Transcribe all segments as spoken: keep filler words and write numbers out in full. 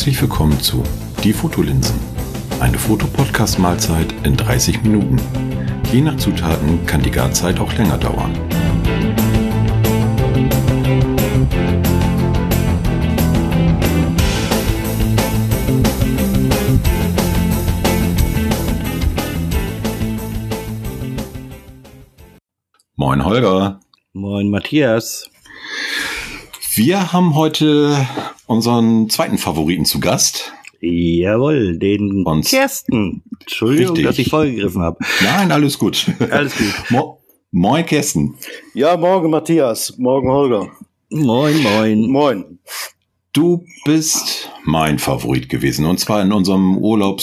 Herzlich willkommen zu Die Fotolinsen. Eine Fotopodcast-Mahlzeit in dreißig Minuten. Je nach Zutaten kann die Garzeit auch länger dauern. Moin Holger. Moin Matthias. Wir haben heute unseren zweiten Favoriten zu Gast. Jawohl, den Und Kersten. Entschuldigung, richtig. dass ich vorgegriffen habe. Nein, alles gut. Alles gut. Mo Moin Kersten. Ja, morgen Matthias, morgen Holger. Moin, moin. Moin. Du bist mein Favorit gewesen. Und zwar in unserem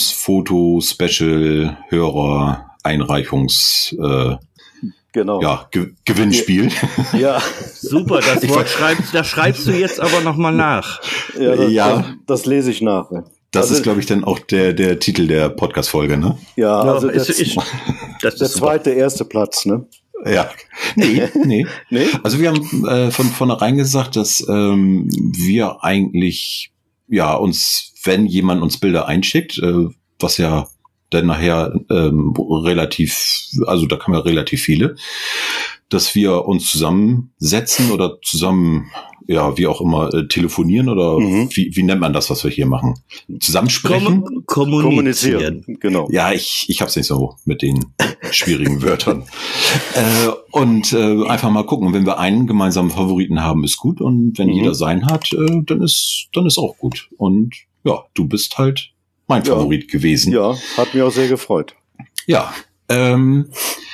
Urlaubsfoto-Special-Hörer-Einreichungs- äh, Genau. ja, Ge Gewinnspiel. Ja, Super, das Wort schreibst, das schreibst du jetzt aber nochmal nach. ja, das, Ja. Das, das lese ich nach. Das Also- ist, glaube ich, dann auch der, der Titel der Podcast-Folge, ne? Ja, Ja, also der, ist, ist, das der ist super. zweite, erste Platz, ne? Ja. Nee, nee. Nee? Also wir haben äh, von vornherein gesagt, dass ähm, wir eigentlich, ja, uns, wenn jemand uns Bilder einschickt, äh, was ja dann nachher ähm, relativ, also da kann man relativ viele, dass wir uns zusammensetzen oder zusammen, ja, wie auch immer, äh, telefonieren oder Mhm. wie, wie nennt man das, was wir hier machen? Zusammensprechen? Kommu- kommunizieren. Genau. Ja, ich, ich hab's nicht so mit den schwierigen Wörtern. Äh, und äh, einfach mal gucken, wenn wir einen gemeinsamen Favoriten haben, ist gut. Und wenn Mhm. jeder seinen hat, äh, dann ist dann ist auch gut. Und ja, du bist halt mein Ja. Favorit gewesen. Ja, hat mich auch sehr gefreut. Ja, ähm,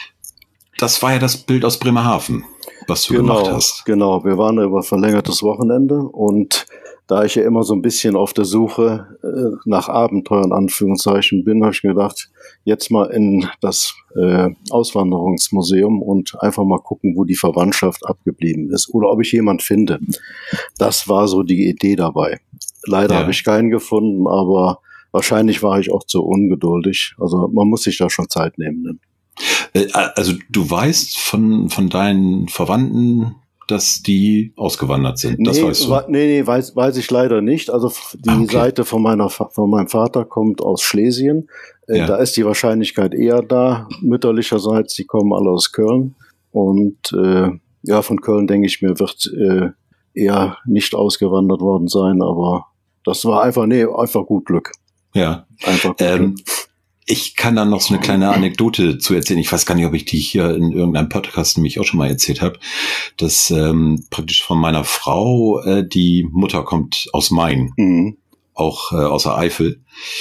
das war ja das Bild aus Bremerhaven, was du Genau, gemacht hast. genau. Wir waren über verlängertes Wochenende und da ich ja immer so ein bisschen auf der Suche äh, nach Abenteuern, Anführungszeichen, bin, habe ich mir gedacht, jetzt mal in das äh, Auswanderungsmuseum und einfach mal gucken, wo die Verwandtschaft abgeblieben ist oder ob ich jemand finde. Das war so die Idee dabei. Leider Ja. habe ich keinen gefunden, aber wahrscheinlich war ich auch zu ungeduldig. Also man muss sich da schon Zeit nehmen. Ne? Äh, also du weißt von von deinen Verwandten, dass die ausgewandert sind. Das nee, weißt du. wa- nee, nee, weiß, weiß ich leider nicht. Also f- die Ah, okay. Seite von meiner Fa- von meinem Vater kommt aus Schlesien. Äh, Ja. Da ist die Wahrscheinlichkeit eher da. Mütterlicherseits, die kommen alle aus Köln. Und äh, ja, von Köln denke ich mir, wird äh, eher nicht ausgewandert worden sein. Aber das war einfach, nee, einfach gut Glück. Ja. Einfach gut Ähm, Glück. ich kann da noch so eine kleine Anekdote zu erzählen. Ich weiß gar nicht, ob ich die hier in irgendeinem Podcast nämlich auch schon mal erzählt habe, dass ähm, praktisch von meiner Frau, äh, die Mutter kommt aus Main, Mhm. auch äh, aus der Eifel.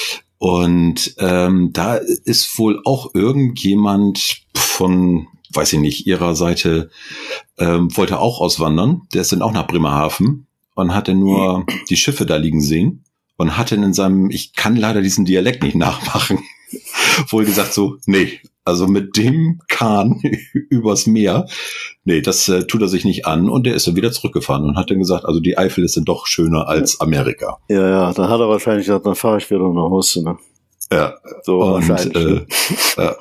Und ähm, da ist wohl auch irgendjemand von, weiß ich nicht, ihrer Seite, ähm, wollte auch auswandern. Der ist dann auch nach Bremerhaven und hatte nur die Schiffe da liegen sehen. Und hat dann in seinem, ich kann leider diesen Dialekt nicht nachmachen, wohl gesagt so, nee, also mit dem Kahn übers Meer, nee, das äh, tut er sich nicht an. Und der ist dann wieder zurückgefahren und hat dann gesagt, also die Eifel ist dann doch schöner als Amerika. Ja, ja, dann hat er wahrscheinlich gesagt, dann fahre ich wieder nach Hause. Ne? Ja, So und wahrscheinlich. äh, ne? ja.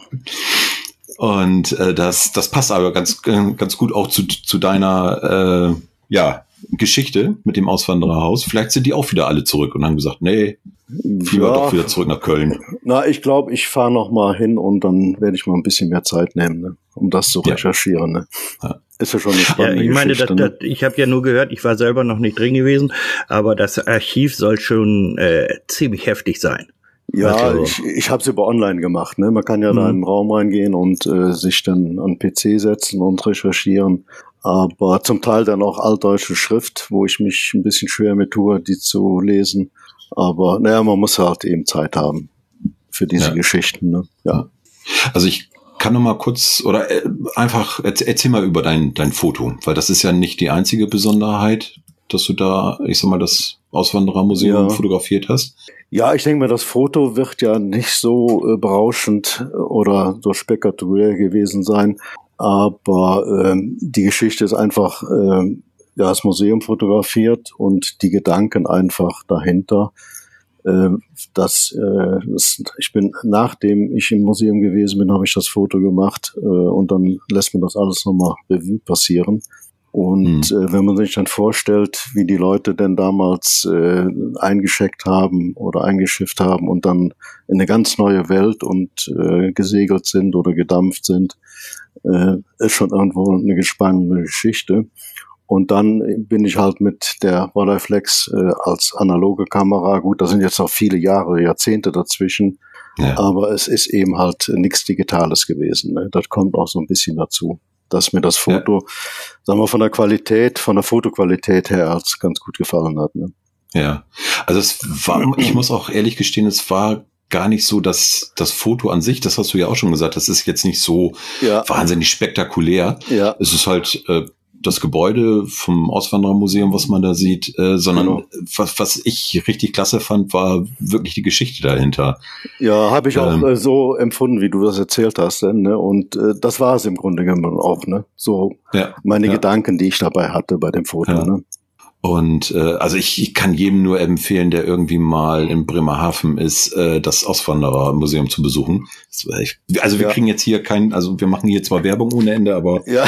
Und äh, das, das passt aber ganz, äh, ganz gut auch zu, zu deiner äh, ja, Geschichte mit dem Auswandererhaus. Vielleicht sind die auch wieder alle zurück und haben gesagt, nee, lieber Ja. doch wieder zurück nach Köln. Na, ich glaube, ich fahre noch mal hin und dann werde ich mal ein bisschen mehr Zeit nehmen, ne, um das zu Ja. recherchieren. Ne. Ja. Ist ja schon eine Ja, spannende ich meine, das, Geschichte. das, ne. ich habe ja nur gehört, ich war selber noch nicht drin gewesen, aber das Archiv soll schon äh, ziemlich heftig sein. Ja, also- ich, ich habe es über online gemacht. Ne. Man kann ja da Mhm. in den Raum reingehen und äh, sich dann an den P C setzen und recherchieren. Aber zum Teil dann auch altdeutsche Schrift, wo ich mich ein bisschen schwer mit tue, die zu lesen. Aber naja, man muss halt eben Zeit haben für diese Ja. Geschichten. Ne. Ja. Also ich kann noch mal kurz oder äh, einfach erzähl, erzähl mal über dein dein Foto, weil das ist ja nicht die einzige Besonderheit, dass du da, ich sag mal, das Auswanderermuseum Ja. fotografiert hast. Ja, ich denke mal, das Foto wird ja nicht so äh, berauschend oder so spektakulär gewesen sein, aber ähm, die Geschichte ist einfach, ähm, ja, das Museum fotografiert und die Gedanken einfach dahinter. Äh, das, äh, das, ich bin, nachdem ich im Museum gewesen bin, habe ich das Foto gemacht äh, und dann lässt man das alles nochmal Revue passieren. Und mhm. äh, wenn man sich dann vorstellt, wie die Leute denn damals äh, eingeschickt haben oder eingeschifft haben und dann in eine ganz neue Welt und äh, gesegelt sind oder gedampft sind, äh, ist schon irgendwo eine gespannte Geschichte. Und dann bin ich halt mit der Rolleiflex äh, als analoge Kamera, gut, da sind jetzt noch viele Jahre, Jahrzehnte dazwischen, ja. aber es ist eben halt nichts Digitales gewesen. Ne? Das kommt auch so ein bisschen dazu, dass mir das Foto, ja. sagen wir von der Qualität, von der Fotoqualität her als ganz gut gefallen hat. Ne? Ja, also es war, ich muss auch ehrlich gestehen, es war gar nicht so, dass das Foto an sich, das hast du ja auch schon gesagt, das ist jetzt nicht so ja. wahnsinnig spektakulär. Ja. Es ist halt äh, das Gebäude vom Auswanderermuseum, was man da sieht, äh, sondern genau. was, was ich richtig klasse fand, war wirklich die Geschichte dahinter. Ja, habe ich ähm, auch äh, so empfunden, wie du das erzählt hast. Ne? Und äh, das war es im Grunde genommen auch. Ne? So ja, meine ja. Gedanken, die ich dabei hatte bei dem Foto. Ja. Ne? Und äh, also ich, ich kann jedem nur empfehlen, der irgendwie mal in Bremerhaven ist, äh, das Auswanderermuseum zu besuchen. Also wir ja. kriegen jetzt hier kein, also wir machen hier zwar Werbung ohne Ende, aber ja.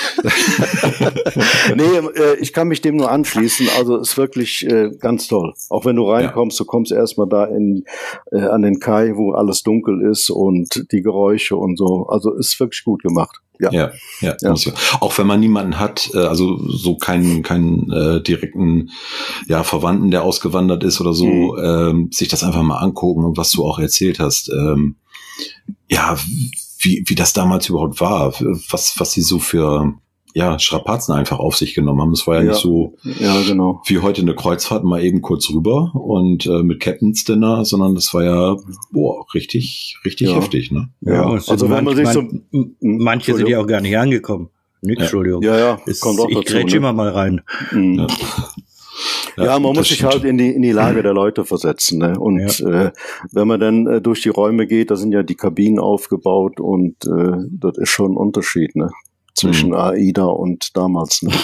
nee, äh, ich kann mich dem nur anschließen. Also ist wirklich äh, ganz toll. Auch wenn du reinkommst, ja. du kommst erstmal da in äh, an den Kai, wo alles dunkel ist und die Geräusche und so. Also ist wirklich gut gemacht. Ja, ja, ja, ja. Muss ja. Auch wenn man niemanden hat, äh, also so keinen keinen äh, direkten ja Verwandten, der ausgewandert ist oder so, mhm. ähm, sich das einfach mal angucken und was du auch erzählt hast. Ähm, ja, wie wie das damals überhaupt war, was was sie so für ja Strapazen einfach auf sich genommen haben. Das war ja, ja. nicht so ja, genau. wie heute eine Kreuzfahrt mal eben kurz rüber und äh, mit Captain's Dinner, sondern das war ja boah richtig richtig ja. heftig, ne? Ja, ja. Also wenn man sich so manche sind ja auch gar nicht angekommen. Nix, ja. Entschuldigung. Ja, ja, ist, kommt auch dazu. Ich grätsch ne? immer mal rein. Mhm. Ja. Ja, ja, man muss sich halt in die in die Lage der Leute versetzen, ne? Und ja. äh, wenn man dann äh, durch die Räume geht, da sind ja die Kabinen aufgebaut und äh, das ist schon ein Unterschied, ne? Zwischen mhm. AIDA und damals, ne?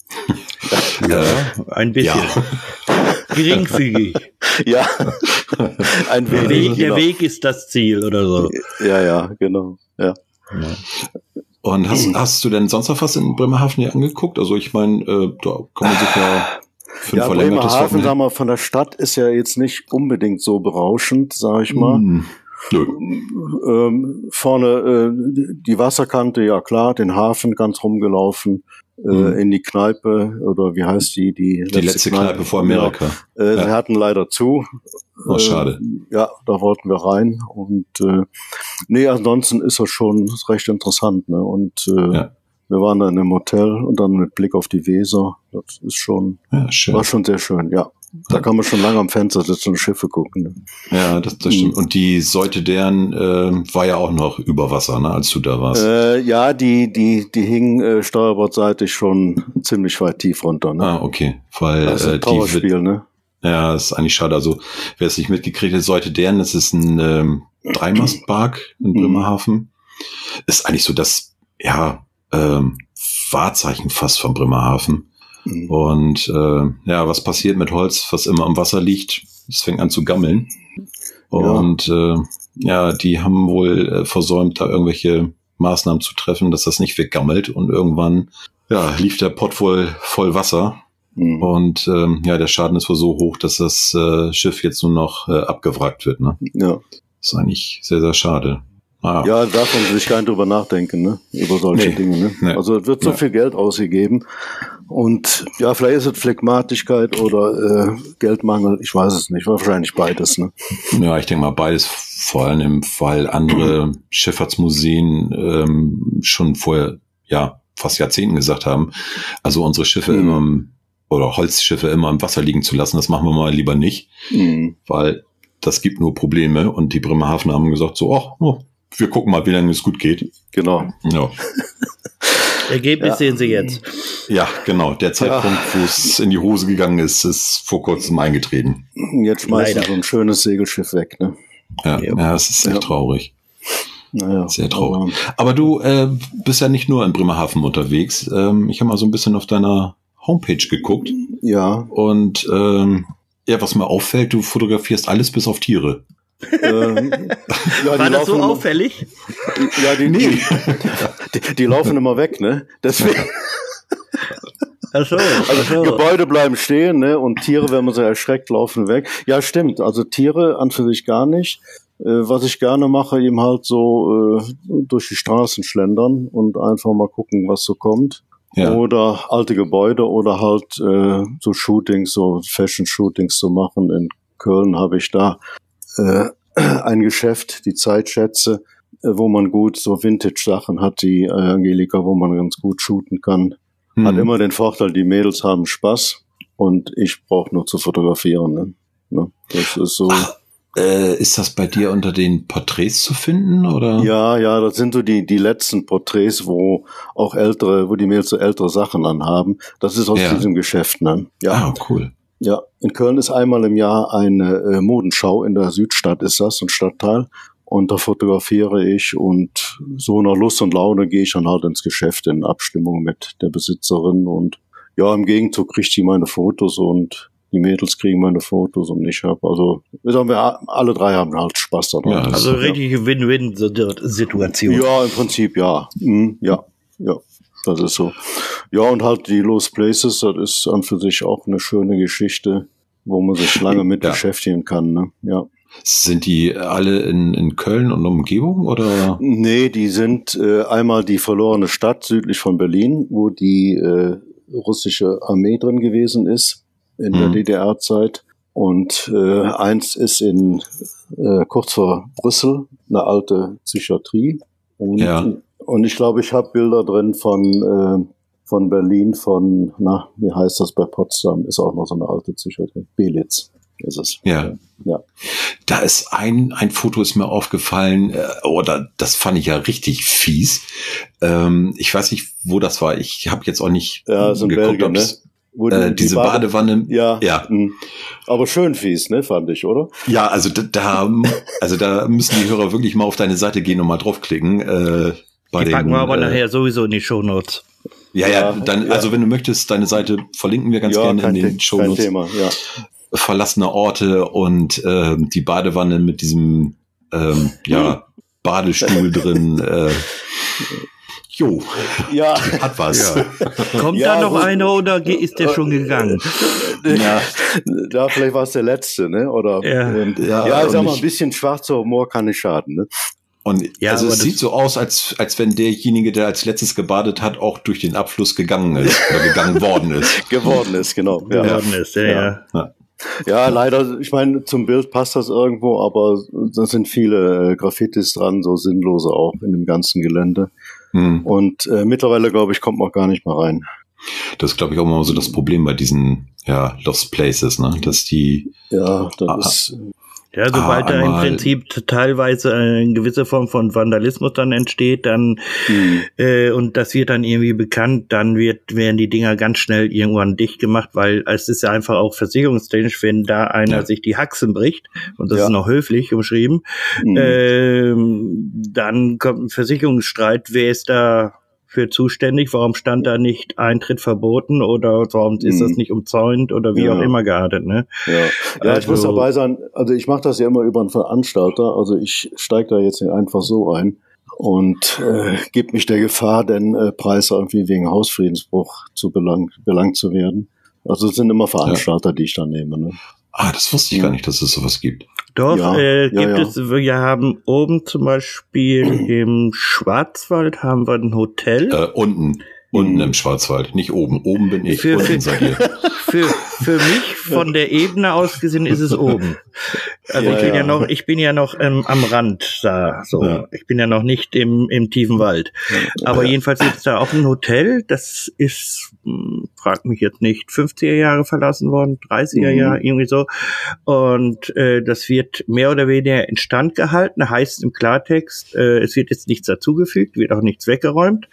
Ja, ein bisschen. Ja. Geringfügig. Ja. Ein der, Weg, der Weg ist das Ziel oder so. Ja, ja, genau. Ja. ja. Und hast, hast du denn sonst noch was in Bremerhaven hier angeguckt? Also ich meine, äh, da kann man sich ja für ein ja, verlängertes Bremerhaven, sagen wir, von der Stadt ist ja jetzt nicht unbedingt so berauschend, sag ich mal. Mm. Nö. Ähm, vorne äh, die Wasserkante, ja klar, den Hafen ganz rumgelaufen, äh, mhm. in die Kneipe, oder wie heißt die? Die letzte, die letzte Kneipe, Kneipe vor Amerika. Ja. Äh, ja. Sie hatten leider zu. Oh, schade. Äh, ja, da wollten wir rein. Und äh, nee, ansonsten ist das schon recht interessant. Ne? Und äh, ja. wir waren da in einem Hotel und dann mit Blick auf die Weser. Das ist schon, ja, schön. War schon sehr schön, ja. Da kann man schon lange am Fenster sitzen und Schiffe gucken. Ne? Ja, das, das stimmt. Und die Seite deren äh, war ja auch noch über Wasser, ne, als du da warst. Äh, ja, die die die hing äh, steuerbordseitig schon ziemlich weit tief runter. Ne? Ah, okay. Weil das ist ein äh, Trauerspiel, die, ne? Ja, das ist eigentlich schade. Also wer es nicht mitgekriegt hat, Seite deren, das ist ein ähm, Dreimastbark in Bremerhaven. Mhm. Ist eigentlich so das ja ähm, Wahrzeichen fast von Bremerhaven. Mhm. Und äh, ja, was passiert mit Holz, was immer am Wasser liegt? Es fängt an zu gammeln. Und ja, äh, ja die haben wohl äh, versäumt, da irgendwelche Maßnahmen zu treffen, dass das nicht weggammelt. Und irgendwann ja lief der Pott wohl voll Wasser. Mhm. Und ähm, ja, der Schaden ist wohl so hoch, dass das äh, Schiff jetzt nur noch äh, abgewrackt wird. Ne? Ja. Das ist eigentlich sehr, sehr schade. Ah. Ja, da darf man sich gar nicht drüber nachdenken, ne? Über solche nee. Dinge. Ne? Nee. Also es wird so ja. viel Geld ausgegeben. Und ja, vielleicht ist es Phlegmatigkeit oder äh, Geldmangel, ich weiß es nicht, wahrscheinlich beides. Ne? Ja, ich denke mal beides, vor allem, weil andere Schifffahrtsmuseen ähm, schon vorher, ja, fast Jahrzehnten gesagt haben, also unsere Schiffe mhm. immer im, oder Holzschiffe immer im Wasser liegen zu lassen, das machen wir mal lieber nicht, mhm. weil das gibt nur Probleme. Und die Bremerhaven haben gesagt so, ach, oh, wir gucken mal, wie lange es gut geht. Genau. Ja. Ergebnis ja. sehen Sie jetzt. Ja, genau. Der Zeitpunkt, ja. wo es in die Hose gegangen ist, ist vor kurzem eingetreten. Jetzt schmeißen Leider. so ein schönes Segelschiff weg, ne? Ja, ja, ja das ist echt ja. traurig. Naja, sehr traurig. Aber, aber du äh, bist ja nicht nur in Bremerhaven unterwegs. Ähm, ich habe mal so ein bisschen auf deiner Homepage geguckt. Ja. Und ähm, ja, was mir auffällt, du fotografierst alles bis auf Tiere. ähm, ja, War das so immer, auffällig? Ja, die, nee. die, die, die laufen immer weg, ne? Deswegen. Ach so, ach Also so. Gebäude bleiben stehen, ne? Und Tiere, wenn man sie erschreckt, laufen weg. Ja, stimmt. Also Tiere an für sich gar nicht. Äh, was ich gerne mache, eben halt so äh, durch die Straßen schlendern und einfach mal gucken, was so kommt. Ja. Oder alte Gebäude oder halt äh, so Shootings, so Fashion-Shootings zu machen. In Köln habe ich da äh, ein Geschäft, die Zeitschätze, äh, wo man gut so Vintage-Sachen hat, die äh, Angelika, wo man ganz gut shooten kann. Hm. Hat immer den Vorteil, die Mädels haben Spaß und ich brauche nur zu fotografieren. Ne? Ne? Das ist so. Ach, äh, ist das bei dir unter den Porträts zu finden, oder? Ja, ja, das sind so die die letzten Porträts, wo auch ältere, wo die Mädels so ältere Sachen anhaben. Das ist aus Ja. diesem Geschäft, ne? Ja, Ah, cool. ja. In Köln ist einmal im Jahr eine äh, Modenschau in der Südstadt, ist das, ein Stadtteil. Und da fotografiere ich und so nach Lust und Laune gehe ich dann halt ins Geschäft in Abstimmung mit der Besitzerin und ja, im Gegenzug kriegt die meine Fotos und die Mädels kriegen meine Fotos und ich habe, also sagen wir, alle drei haben halt Spaß daran. Ja, das Also ist- richtige Win-Win-Situation. Ja, im Prinzip ja. Mhm, ja, ja, das ist so. Ja, und halt die Lost Places, das ist an für sich auch eine schöne Geschichte, wo man sich lange mit Ja. beschäftigen kann, ne? Ja. Sind die alle in, in Köln und Umgebung, oder? Nee, die sind äh, einmal die verlorene Stadt südlich von Berlin, wo die äh, russische Armee drin gewesen ist in der Mhm. D D R-Zeit. Und äh, eins ist in äh, kurz vor Brüssel, eine alte Psychiatrie. Und, Ja. und ich glaube, ich habe Bilder drin von äh, von Berlin, von, na, wie heißt das bei Potsdam, ist auch noch so eine alte Psychiatrie. Belitz ist es. Ja. Ja. Da ist ein, ein Foto ist mir aufgefallen, äh, oder das fand ich ja richtig fies. Ähm, ich weiß nicht, wo das war. Ich habe jetzt auch nicht Ja, so in Belgien, ob's, ne? Wo die- äh, die diese Bade- Badewanne. Ja, Ja. mh. Aber schön fies, ne, fand ich, oder? Ja, also da, da, also da müssen die Hörer wirklich mal auf deine Seite gehen und mal draufklicken. Äh, bei Die packen den, wir aber äh, nachher sowieso in die Shownotes. Ja, ja, Ja, dann, ja. also wenn du möchtest, deine Seite verlinken wir ganz ja, gerne kein, in den The- Show kein Notes. Thema, ja. Verlassene Orte und äh, die Badewanne mit diesem ähm, ja, Badestuhl drin. Äh, jo, Ja, hat was. Kommt Ja, da noch gut. einer oder ge- ist der schon gegangen? ja. ja, vielleicht war es der letzte, ne? Oder Ja. und, Ja, ja, ich sag und mal, ich- ein bisschen schwarzer Humor kann nicht schaden, ne? Und Ja, also aber es das- sieht so aus, als, als wenn derjenige, der als letztes gebadet hat, auch durch den Abfluss gegangen ist oder gegangen worden ist. Geworden ist, genau. Ja, Geworden ist, ja, ja. Ja. ja leider, ich meine, zum Bild passt das irgendwo, aber da sind viele äh, Graffitis dran, so sinnlose auch in dem ganzen Gelände. Hm. Und äh, mittlerweile, glaube ich, kommt man auch gar nicht mehr rein. Das ist, glaube ich, auch mal so das Problem bei diesen ja, Lost Places, ne? Dass die Ja, das Ah. ist, Ja, sobald Ah, da im einmal- Prinzip teilweise eine gewisse Form von Vandalismus dann entsteht, dann mh, äh, und das wird dann irgendwie bekannt, dann wird werden die Dinger ganz schnell irgendwann dicht gemacht, weil es ist ja einfach auch versicherungstechnisch, wenn da einer Ja. sich die Haxen bricht, und das Ja. ist noch höflich umschrieben, mh. ähm, dann kommt ein Versicherungsstreit, wer ist da für zuständig, warum stand da nicht Eintritt verboten oder warum ist das Mhm. nicht umzäunt oder wie Ja. auch immer geartet, ne? Ja, ja ich muss Also- dabei sein, also ich mache das ja immer über einen Veranstalter, also ich steige da jetzt nicht einfach so ein und äh, gebe mich der Gefahr, den äh, Preis irgendwie wegen Hausfriedensbruch zu belangt, belangt zu werden. Also es sind immer Veranstalter, die ich da nehme. Ne? Ah, das wusste ich Ja. gar nicht, dass es sowas gibt. Doch, Ja, äh, ja, gibt ja. es, wir haben oben zum Beispiel im Schwarzwald haben wir ein Hotel. Äh, unten. Unten Mhm. im Schwarzwald. Nicht oben. Oben bin ich. Für- unten für- seid ihr. Für, für mich von der Ebene aus gesehen ist es oben. Also Ja, ich bin ja, ja. noch, ich bin ja noch ähm, am Rand da, so. Ja. Ich bin ja noch nicht im, im tiefen Wald. Aber Ja. jedenfalls gibt es da auch ein Hotel, das ist, hm, frag mich jetzt nicht, fünfziger Jahre verlassen worden, dreißiger Mhm. Jahre, irgendwie so. Und äh, das wird mehr oder weniger instand gehalten, heißt im Klartext, äh, es wird jetzt nichts dazugefügt, wird auch nichts weggeräumt.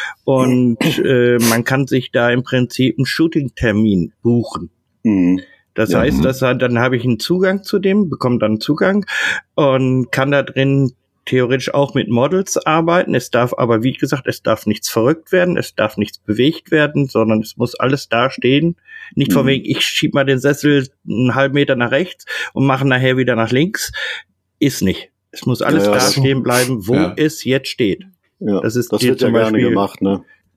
Und äh, man kann sich da im Prinzip einen Shooting-Termin buchen. Mhm. Das Ja, heißt, mhm. dass, dann habe ich einen Zugang zu dem, bekomme dann Zugang und kann da drin theoretisch auch mit Models arbeiten. Es darf aber, wie gesagt, es darf nichts verrückt werden, es darf nichts bewegt werden, sondern es muss alles da stehen. Nicht von Mhm. wegen, ich schieb mal den Sessel einen halben Meter nach rechts und mache nachher wieder nach links. Ist nicht. Es muss alles Ja, ja, da das- stehen bleiben, wo Ja. es jetzt steht. Ja. Das ist das hier wird ja zum gerne Beispiel- gemacht, ne?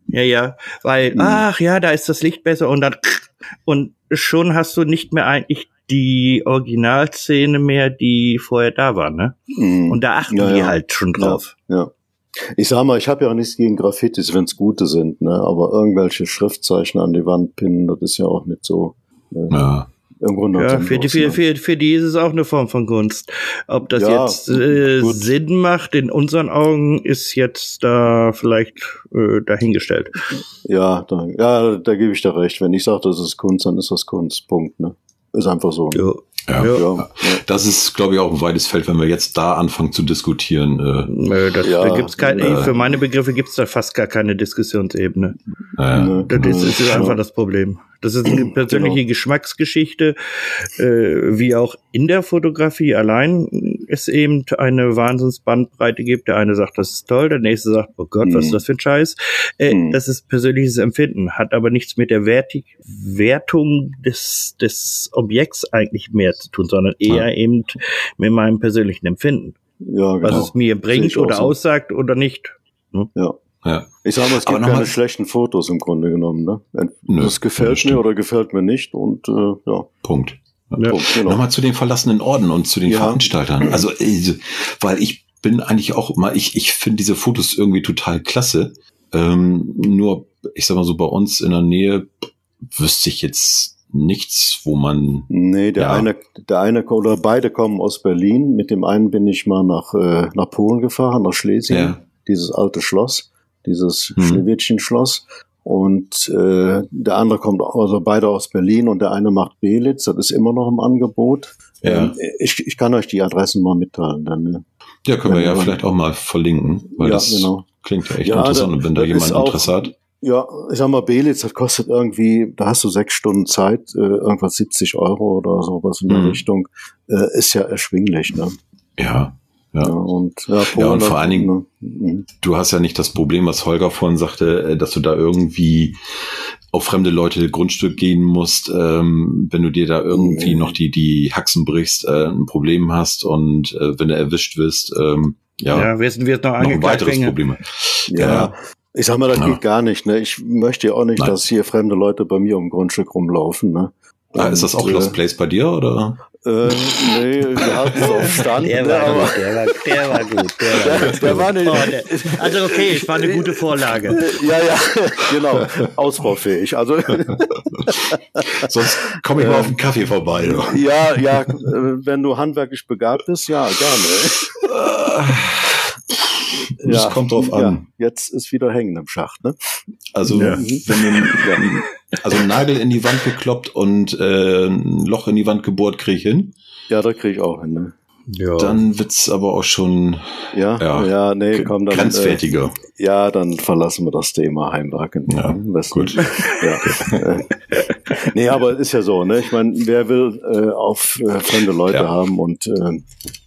Ja, ja, weil, mhm. ach ja, da ist das Licht besser und dann, und schon hast du nicht mehr eigentlich die Originalszene mehr, die vorher da war, ne? Mhm. Und da achten ja, die ja. halt schon drauf. Ja, ja. Ich sag mal, ich habe ja auch nichts gegen Graffitis, wenn es gute sind, ne? Aber irgendwelche Schriftzeichen an die Wand pinnen, das ist ja auch nicht so. Ne? Ja. Im Grunde ja, für die, für, für, für die ist es auch eine Form von Kunst. Ob das ja, jetzt äh, Sinn macht, in unseren Augen, ist jetzt da vielleicht äh, dahingestellt. Ja, da, ja, da gebe ich dir recht. Wenn ich sage, das ist Kunst, dann ist das Kunst. Punkt. Ne? Ist einfach so. Ja. Ja, ja. ja. Das ist, glaube ich, auch ein weites Feld, wenn wir jetzt da anfangen zu diskutieren. Äh, Nö, das, ja, da gibt's kein, äh, für meine Begriffe gibt's da fast gar keine Diskussionsebene. Äh, das ist, ist ja. einfach das Problem. Das ist eine persönliche genau. Geschmacksgeschichte, äh, wie auch in der Fotografie allein es eben eine Wahnsinnsbandbreite gibt. Der eine sagt, das ist toll, der nächste sagt, oh Gott, mhm. was ist das für ein Scheiß. Äh, mhm. Das ist persönliches Empfinden, hat aber nichts mit der Wertig Wertung des, des Objekts eigentlich mehr zu tun, sondern eher ja. eben mit meinem persönlichen Empfinden. Ja, genau. Was es mir bringt oder so. aussagt oder nicht. Hm? Ja. Ja. Ich sage mal, es gibt keine schlechten Fotos im Grunde genommen. Ne? Nö, das gefällt mir oder gefällt mir nicht und äh, ja. Punkt. Ja. Punkt genau. Nochmal zu den verlassenen Orden und zu den ja. Veranstaltern. Also, weil ich bin eigentlich auch immer, ich, ich finde diese Fotos irgendwie total klasse. Ähm, nur, ich sag mal so, bei uns in der Nähe wüsste ich jetzt nichts, wo man... Nee, der ja. eine, der eine oder beide kommen aus Berlin. Mit dem einen bin ich mal nach, äh, nach Polen gefahren, nach Schlesien. Ja. Dieses alte Schloss. Dieses hm. Schneewittchen-Schloss. Und äh, der andere kommt, also beide aus Berlin und der eine macht Belitz, das ist immer noch im Angebot. Ja. Ähm, ich, ich kann euch die Adressen mal mitteilen. Dann, ja, können wir ja wir vielleicht auch mal verlinken, weil ja, das genau. klingt ja echt ja, interessant, und wenn da jemand Interesse hat. Ja, ich sag mal, Belitz, das kostet irgendwie, da hast du sechs Stunden Zeit, äh, irgendwas siebzig Euro oder sowas in der hm. Richtung. Äh, ist ja erschwinglich, ne? Ja. Ja. Ja, und, ja, ja, und vor allen Dingen, ne? Du hast ja nicht das Problem, was Holger vorhin sagte, dass du da irgendwie auf fremde Leute Grundstück gehen musst, ähm, wenn du dir da irgendwie mhm. noch die die Haxen brichst, äh, ein Problem hast und äh, wenn du erwischt wirst, ähm, ja, ja wirst, wirst noch, noch ein weiteres Problem. Ja. ja. Ich sag mal, das ja. geht gar nicht, ne? Ich möchte ja auch nicht, Nein. dass hier fremde Leute bei mir um Grundstück rumlaufen, ne? Ah, ist das auch äh, Lost Place bei dir, oder? Äh, nee, wir hatten es auf Stand. Der war, aber gut, der, war, der war gut. Der war, der, der war nicht, oh, der, also okay, es war eine gute Vorlage. Ja, ja, genau. Ausbaufähig. Also sonst komme ich mal auf den Kaffee vorbei. Oder? Ja, ja, wenn du handwerklich begabt bist, ja, gerne. Das ja, kommt drauf an. Ja, jetzt ist wieder hängen im Schacht, ne? Also, ja. wenn du, ja, also ein Nagel in die Wand gekloppt und äh, ein Loch in die Wand gebohrt, kriege ich hin. Ja, da kriege ich auch hin, ne? Ja. Dann wird's aber auch schon ja, ja, ja nee, komm, dann, grenzwertiger. Äh, ja, dann verlassen wir das Thema Heimwerken. Ja, gut. Ja. Nee, aber es ist ja so, ne? Ich meine, wer will äh, auf äh, fremde Leute ja. haben und äh,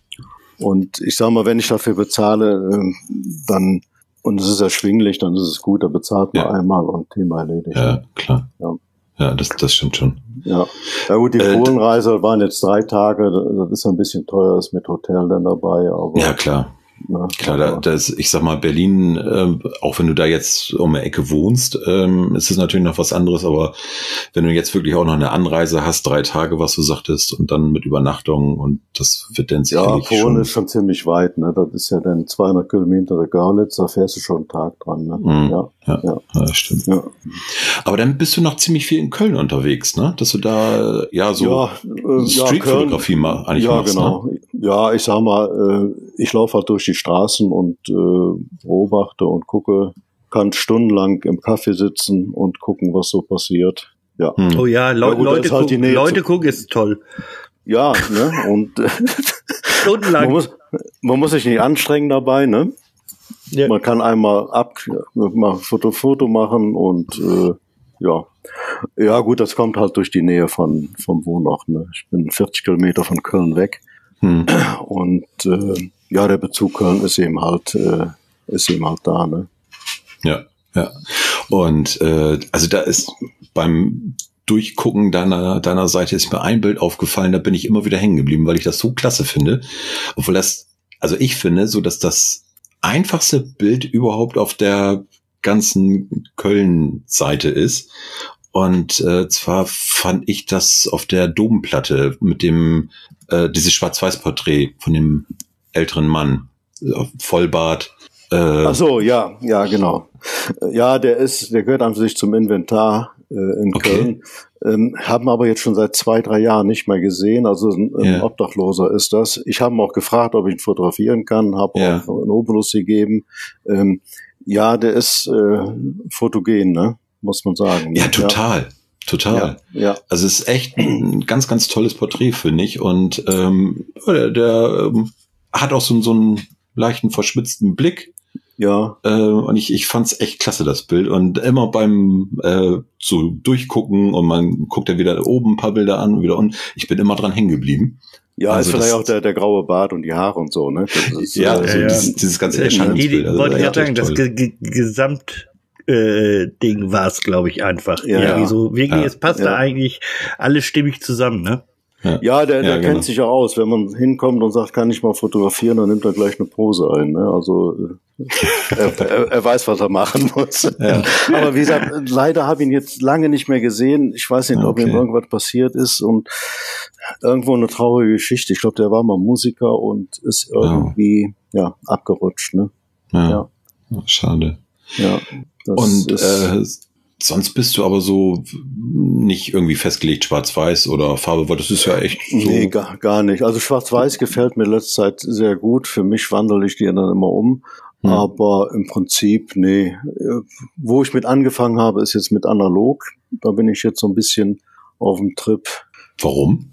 und ich sag mal, wenn ich dafür bezahle, äh, dann und es ist erschwinglich, dann ist es gut, da bezahlt man ja. einmal und Thema erledigt. Ja, klar. Ja, ja das, das stimmt schon. Ja, ja gut, die äh, Polenreise waren jetzt drei Tage, das ist ein bisschen teuer, ist mit Hotel dann dabei. Aber ja, klar. Ja, klar, da, das, ich sag mal, Berlin, äh, auch wenn du da jetzt um die Ecke wohnst, ähm, ist es natürlich noch was anderes, aber wenn du jetzt wirklich auch noch eine Anreise hast, drei Tage, was du sagtest, und dann mit Übernachtung, und das wird dann sicherlich ja, Polen ist schon ziemlich weit, ne, das ist ja dann zweihundert Kilometer der Görlitz, da fährst du schon einen Tag dran, ne, mm, ja, ja, ja, ja, stimmt. Ja. Aber dann bist du noch ziemlich viel in Köln unterwegs, ne, dass du da, ja, so ja, äh, Streetfotografie ja, mal eigentlich ja, machst, genau. Ne? Ja, ich sag mal, äh, ich laufe halt durch die Straßen und äh, beobachte und gucke, kann stundenlang im Café sitzen und gucken, was so passiert. Ja. Hm. Oh ja, Le ja gut, Leute, halt gucken, Leute gucken ist toll. Ja, ne, und äh, stundenlang. Man muss, man muss sich nicht anstrengen dabei, ne? Ja. Man kann einmal ab, mal Foto, Foto machen und äh, ja. Ja gut, das kommt halt durch die Nähe von vom Wohnort, ne? Ich bin vierzig Kilometer von Köln weg. Hm. Und äh, ja, der Bezug Köln ist eben halt, äh, ist eben halt da, ne? Ja, ja. Und äh, also da ist beim Durchgucken deiner deiner Seite ist mir ein Bild aufgefallen, da bin ich immer wieder hängen geblieben, weil ich das so klasse finde. Obwohl das, also ich finde, so dass das einfachste Bild überhaupt auf der ganzen Köln-Seite ist. Und äh, zwar fand ich das auf der Domplatte mit dem, äh, dieses Schwarz-Weiß-Porträt von dem älteren Mann, Vollbart. Äh, Ach so, ja, ja, genau. Ja, der ist, der gehört an sich zum Inventar äh, in Okay. Köln. Ähm, haben aber jetzt schon seit zwei, drei Jahren nicht mehr gesehen. Also ein, ein Ja. Obdachloser ist das. Ich habe ihn auch gefragt, ob ich ihn fotografieren kann, habe Ja. auch einen Obolus gegeben. Ähm, ja, der ist äh, fotogen, ne? Muss man sagen. ja, total. Total. Ja, ja. Also es ist echt ein ganz, ganz tolles Porträt, finde ich. Und ähm, der, der ähm, hat auch so, so einen leichten verschmitzten Blick. Ja, Äh, und ich, ich fand's echt klasse, das Bild. Und immer beim äh, so durchgucken und man guckt ja wieder oben ein paar Bilder an und wieder unten. Ich bin immer dran hängen geblieben. ja, Also ist vielleicht das- auch der, der graue Bart und die Haare und so, ne? Das ist, Ja, äh, also ja. Dieses, dieses ganze Die, Erscheinungsbild. die, Also wollte ich echt gerade sagen, das toll. Ge Ge Gesamt äh, Ding war es, glaube ich, einfach. Ja, Irgendwie ja. so, wirklich, Ja. es passt Ja. da eigentlich alles stimmig zusammen, ne? Ja, der, der Ja, genau. kennt sich ja aus. Wenn man hinkommt und sagt, kann ich mal fotografieren, dann nimmt er gleich eine Pose ein. Ne? Also äh, er, er, er weiß, was er machen muss. Ja. Aber wie gesagt, leider habe ich ihn jetzt lange nicht mehr gesehen. Ich weiß nicht, ob Okay. ihm irgendwas passiert ist und irgendwo eine traurige Geschichte. Ich glaube, der war mal Musiker und ist irgendwie ja abgerutscht. Ne? Ja. Ja. Schade. Ja. Das Und ist, äh, sonst bist du aber so nicht irgendwie festgelegt, schwarz-weiß oder Farbe, weil das ist ja echt so. Nee, gar, gar nicht. Also Schwarz-Weiß gefällt mir letzte Zeit sehr gut. Für mich wandle ich die dann immer um. Hm. Aber im Prinzip, nee. Äh, Wo ich mit angefangen habe, ist jetzt mit analog. Da bin ich jetzt so ein bisschen auf dem Trip. Warum?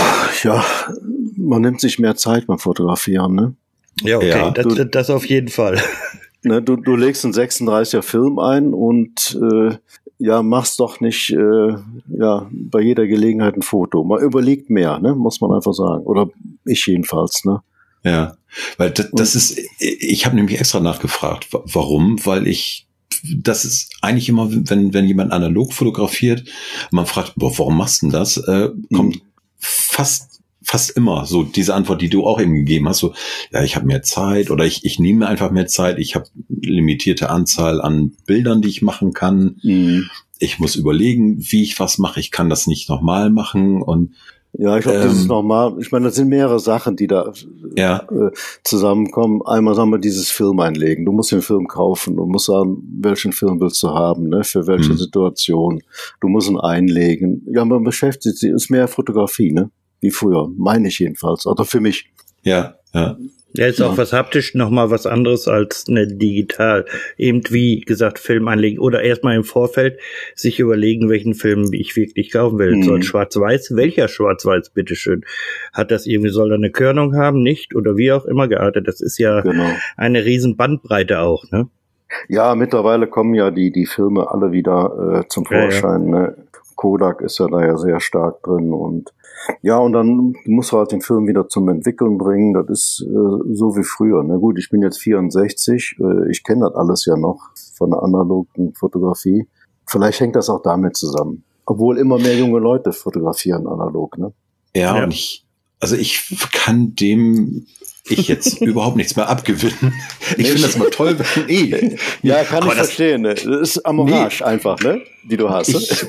Ja, man nimmt sich mehr Zeit beim Fotografieren, ne? Ja, okay, Ja, das, du- das auf jeden Fall. Ne, du, du legst einen sechsunddreißiger Film ein und äh, ja, machst doch nicht äh, ja bei jeder Gelegenheit ein Foto. Man überlegt mehr, ne, muss man einfach sagen. Oder ich jedenfalls, ne? Ja, weil das, das ist, ich habe nämlich extra nachgefragt, wa- warum, weil ich, das ist eigentlich immer, wenn wenn jemand analog fotografiert, man fragt, boah, warum machst du denn das, äh, kommt Mhm. fast fast immer so diese Antwort, die du auch eben gegeben hast, so, ja, ich habe mehr Zeit oder ich ich nehme mir einfach mehr Zeit, ich habe limitierte Anzahl an Bildern, die ich machen kann, Mhm. ich muss überlegen, wie ich was mache, ich kann das nicht nochmal machen und Ja, ich glaube, das Ähm, ist normal. Ich meine, das sind mehrere Sachen, die da ja, äh, zusammenkommen. Einmal sagen wir dieses Film einlegen. Du musst den Film kaufen. Du musst sagen, welchen Film willst du haben, ne? Für welche Mhm. Situation. Du musst ihn einlegen. Ja, man beschäftigt sich, ist mehr Fotografie, ne? Wie früher. Meine ich jedenfalls. Oder für mich. ja, ja, Ja, ist Ja. auch was haptisch nochmal was anderes als eine digital. Eben wie gesagt, Film anlegen oder erstmal im Vorfeld sich überlegen, welchen Film ich wirklich kaufen will. Mhm. Soll Schwarz-Weiß? Welcher Schwarz-Weiß, bitteschön? Hat das irgendwie, soll er eine Körnung haben? Nicht? Oder wie auch immer geartet. Das ist ja Genau. eine riesen Bandbreite auch, ne? Ja, mittlerweile kommen ja die, die Filme alle wieder äh, zum Ja, ja. Vorschein. Ne? Kodak ist ja da ja sehr stark drin und ja, und dann musst du halt den Film wieder zum Entwickeln bringen. Das ist äh, so wie früher. Na gut, ich bin jetzt vierundsechzig. Äh, ich kenne das alles ja noch von der analogen Fotografie. Vielleicht hängt das auch damit zusammen. Obwohl immer mehr junge Leute fotografieren analog, ne? ja, Ja. und ich, also ich kann dem ich jetzt überhaupt nichts mehr abgewinnen. Ich finde das mal toll, wenn eh. Ja, kann Aber ich das- verstehen. Ne? Das ist Amorage einfach, ne? Die du hast. Ich,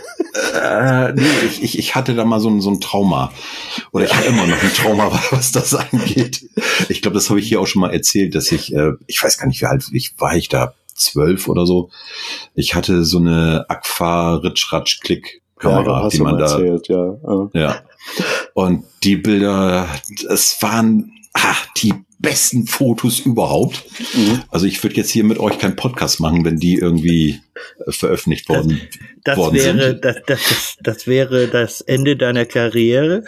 äh, nee, ich, ich, ich hatte da mal so ein, so ein Trauma. Oder ich habe immer noch ein Trauma, was das angeht. Ich glaube, das habe ich hier auch schon mal erzählt, dass ich, äh, ich weiß gar nicht, wie alt ich war, ich da zwölf oder so. Ich hatte so eine Agfa Ritsch-Ratsch-Klick-Kamera, ja, hast die du man mal da, erzählt, ja. ja. ja. Und die Bilder, es waren ah, die besten Fotos überhaupt. Mhm. Also ich würde jetzt hier mit euch keinen Podcast machen, wenn die irgendwie äh, veröffentlicht worden, Das worden wäre, sind. das, das, das, das wäre das Ende deiner Karriere.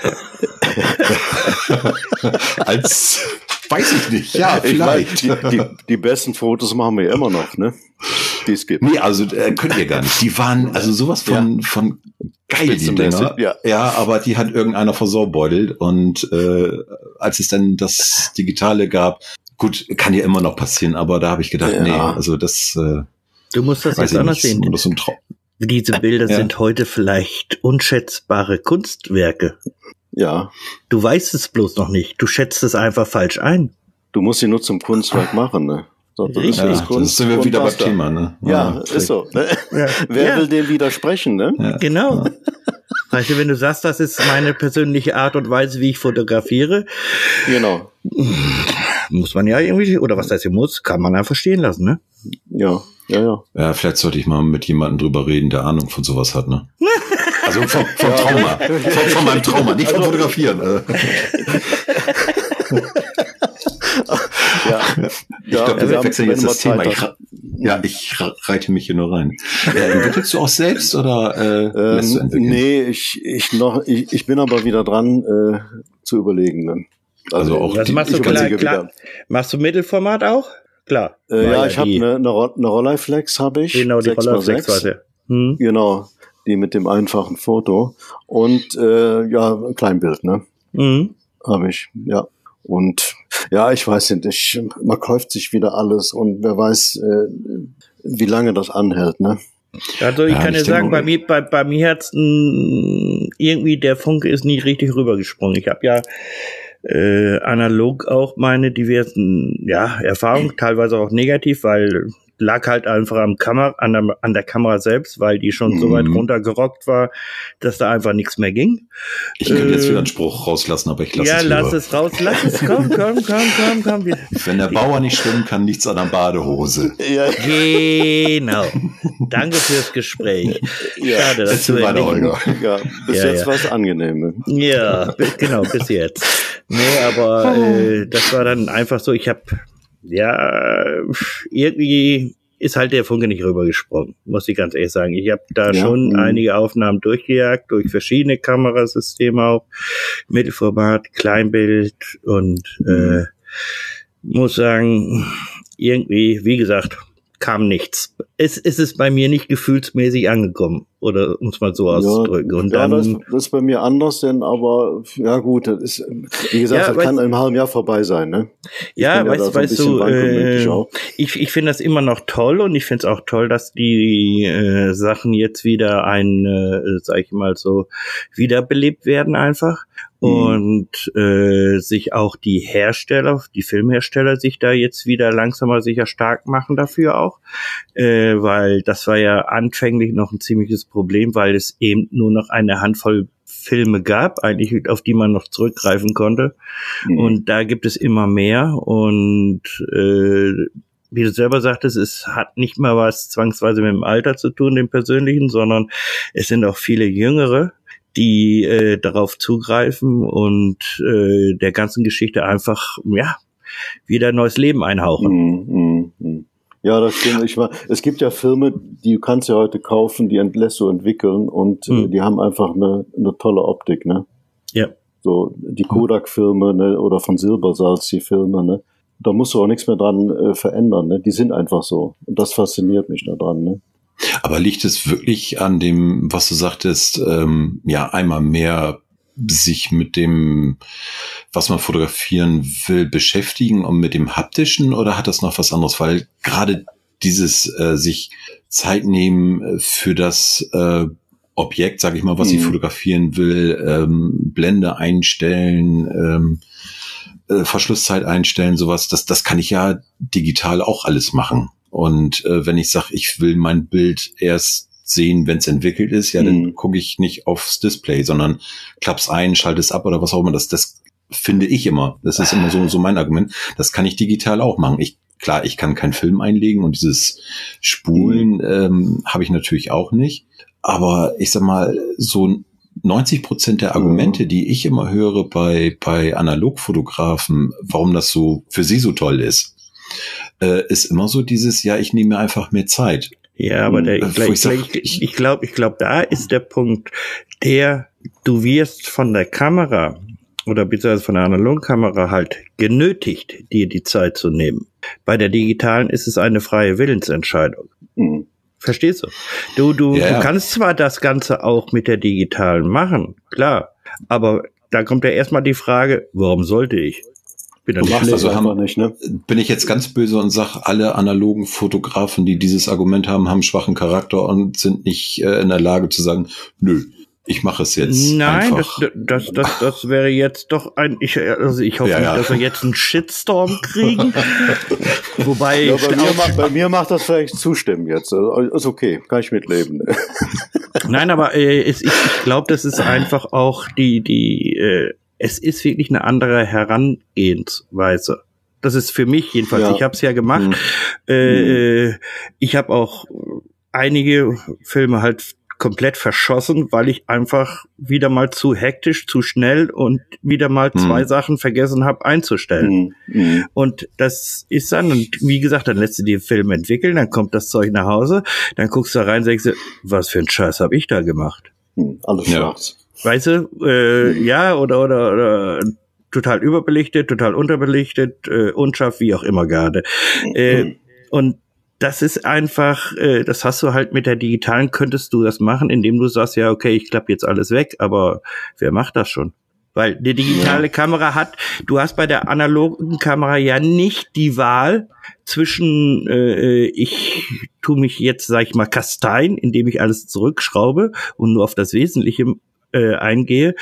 Als, weiß ich nicht, ja, Ich meine, vielleicht. die, die, die besten Fotos machen wir ja immer noch, ne? Die es gibt. Nee, also äh, könnt ihr gar nicht. Die waren also sowas von, von geil, die Spitzenmäßig, Dinger. ja. ja, aber die hat irgendeiner versaubeutelt. Und äh, als es dann das Digitale gab, gut, kann ja immer noch passieren, aber da habe ich gedacht, Ja. nee, also das äh, Du musst das weiß jetzt ich anders nicht, sehen. ist nur so ein Traum. Diese Bilder Ja. sind heute vielleicht unschätzbare Kunstwerke. Ja. Du weißt es bloß noch nicht. Du schätzt es einfach falsch ein. Du musst sie nur zum Kunstwerk machen, ne? So, das ist ja, das Kunst. Das sind wir wieder beim Thema, ne? Ja, ja, ist so. Ne? Ja. Wer ja. will dem widersprechen, ne? Ja. Genau. Ja. Weißt du, wenn du sagst, das ist meine persönliche Art und Weise, wie ich fotografiere. Genau. Muss man ja irgendwie, oder was heißt hier muss, kann man einfach stehen lassen, ne? Ja, ja, ja. Ja, vielleicht sollte ich mal mit jemandem drüber reden, der Ahnung von sowas hat, ne? Also vom, vom ja. Trauma. Von, von meinem Trauma, nicht vom Fotografieren. Ja, ich ja, glaube, wir wechseln jetzt das Thema. Ich, ja, ich reite mich hier nur rein. Äh, entwickelst du auch selbst oder äh, lässt du entwickeln? Nee, ich, ich, noch, ich, ich bin aber wieder dran äh, zu überlegen. Ne? Also, also auch das die, machst du klar, klar. Machst du Mittelformat auch? Klar. Äh, ja, ich habe eine, eine, eine Rolleiflex habe ich. Genau, die Rolleiflex war der. Hm. Genau, die mit dem einfachen Foto. Und äh, ja, Kleinbild, ne? Mhm. Habe ich, ja. Und ja, ich weiß nicht, ich, man kauft sich wieder alles und wer weiß, äh, wie lange das anhält, ne? Also ich ja, kann dir sagen, bei mir, bei, bei mir hat's mh, irgendwie der Funke ist nie richtig rübergesprungen. Ich habe ja äh, analog auch meine diversen ja Erfahrungen, teilweise auch negativ, weil lag halt einfach am Kamera, an der, an der Kamera selbst, weil die schon mm. so weit runtergerockt war, dass da einfach nichts mehr ging. Ich könnte äh, jetzt wieder einen Spruch rauslassen, aber ich lasse ja, es lieber. Ja, lass es raus, lass es, komm, komm, komm, komm, komm. Wenn der Bauer nicht schwimmen kann, nichts an der Badehose. Ja. Genau. Danke fürs Gespräch. Ja, schade, dass du ja, bis ja, jetzt ja. war es angenehm. Ja, genau, bis jetzt. Nee, aber äh, das war dann einfach so, ich habe ja, irgendwie ist halt der Funke nicht rübergesprungen, muss ich ganz ehrlich sagen. Ich habe da ja, schon mh. einige Aufnahmen durchgejagt, durch verschiedene Kamerasysteme auch, Mittelformat, Kleinbild und mhm. äh, muss sagen, irgendwie, wie gesagt, kam nichts. Es, es ist bei mir nicht gefühlsmäßig angekommen, oder um es mal so auszudrücken. Ja, und ja dann, das, das ist bei mir anders, denn aber ja gut, das ist, wie gesagt, ja, das kann im halben Jahr vorbei sein, ne? Ich ja, weißt, ja so weißt du, äh, ich, ich finde das immer noch toll und ich finde es auch toll, dass die äh, Sachen jetzt wieder ein, äh, sag ich mal so, wiederbelebt werden einfach. Und äh, sich auch die Hersteller, die Filmhersteller sich da jetzt wieder langsam aber sicher stark machen dafür auch, äh, weil das war ja anfänglich noch ein ziemliches Problem, weil es eben nur noch eine Handvoll Filme gab, eigentlich auf die man noch zurückgreifen konnte. Mhm. Und da gibt es immer mehr und äh, wie du selber sagtest, es hat nicht mal was zwangsweise mit dem Alter zu tun, dem persönlichen, sondern es sind auch viele Jüngere, die äh, darauf zugreifen und äh, der ganzen Geschichte einfach ja wieder neues Leben einhauchen. Mm, mm, mm. Ja, das stimmt. Ich war, es gibt ja Filme, die kannst du ja heute kaufen, die lässt du entwickeln und mm. äh, die haben einfach eine, eine tolle Optik, ne? Ja. So die Kodak-Filme, ne, oder von Silbersalz die Filme, ne? Da musst du auch nichts mehr dran äh, verändern, ne? Die sind einfach so. Und das fasziniert mich daran, ne? Aber liegt es wirklich an dem, was du sagtest, ähm, ja, einmal mehr sich mit dem, was man fotografieren will, beschäftigen und mit dem Haptischen, oder hat das noch was anderes? Weil gerade dieses äh, sich Zeit nehmen für das äh, Objekt, sage ich mal, was mhm. ich fotografieren will, ähm, Blende einstellen, ähm, äh, Verschlusszeit einstellen, sowas, das, das kann ich ja digital auch alles machen. Und äh, wenn ich sage, ich will mein Bild erst sehen, wenn es entwickelt ist, ja, mhm. dann gucke ich nicht aufs Display, sondern klapp's ein, schalte es ab oder was auch immer. Das, das finde ich immer. Das ist immer so, so mein Argument. Das kann ich digital auch machen. Ich, klar, ich kann keinen Film einlegen und dieses Spulen ähm, habe ich natürlich auch nicht. Aber ich sag mal, so neunzig Prozent der Argumente, die ich immer höre bei, bei Analogfotografen, warum das so für sie so toll ist, äh, ist immer so dieses, ja, ich nehme mir einfach mehr Zeit. Ja, aber der, ich, ich, ich, ich, ich glaube, ich glaube, da ist der Punkt, der, du wirst von der Kamera oder beziehungsweise von der Analogkamera halt genötigt, dir die Zeit zu nehmen. Bei der digitalen ist es eine freie Willensentscheidung. Mhm. Verstehst du? Du, du, ja, du kannst zwar das Ganze auch mit der digitalen machen, klar, aber da kommt ja erstmal die Frage, warum sollte ich? Bin, du machst also haben, nicht, ne? Bin ich jetzt ganz böse und sag, alle analogen Fotografen, die dieses Argument haben, haben schwachen Charakter und sind nicht äh, in der Lage zu sagen, nö, ich mache es jetzt Nein, einfach. das, das, das, das wäre jetzt doch ein, ich, also ich hoffe Ja, nicht, ja. dass wir jetzt einen Shitstorm kriegen. Wobei, Ja, bei, ich mir auch- macht, bei mir macht das vielleicht zustimmen jetzt. Also, ist okay, kann ich mitleben. Nein, aber äh, es, ich, ich glaube, das ist einfach auch die, die, äh, es ist wirklich eine andere Herangehensweise. Das ist für mich jedenfalls. Ja. Ich habe es ja gemacht. Hm. Äh, äh, ich habe auch einige Filme halt komplett verschossen, weil ich einfach wieder mal zu hektisch, zu schnell und wieder mal Hm. zwei Sachen vergessen habe einzustellen. Mhm. Mhm. Und das ist dann, und wie gesagt, dann lässt du den Film entwickeln, dann kommt das Zeug nach Hause, dann guckst du da rein und denkst, was für ein Scheiß habe ich da gemacht? Mhm. Alles Ja. schwarz. Weißt du, äh, ja, oder, oder, oder total überbelichtet, total unterbelichtet, äh, unscharf, wie auch immer gerade. Äh, und das ist einfach, äh, das hast du halt mit der digitalen, könntest du das machen, indem du sagst, ja, okay, ich klappe jetzt alles weg, aber wer macht das schon? Weil die digitale Ja. Kamera hat, du hast bei der analogen Kamera ja nicht die Wahl zwischen, äh, ich tu mich jetzt, sag ich mal, kasteien, indem ich alles zurückschraube und nur auf das Wesentliche äh, eingehe,